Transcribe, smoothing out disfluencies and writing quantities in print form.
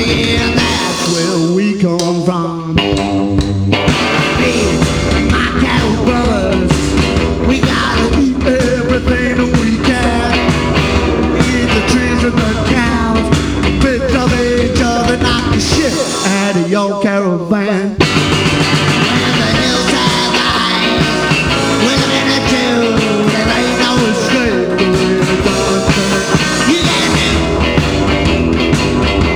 yeah, that's where we come from. Hey, my cattle brothers, we gotta eat everything that we can. Eat the trees and the cows, pick up each other, knock the shit out of your caravan.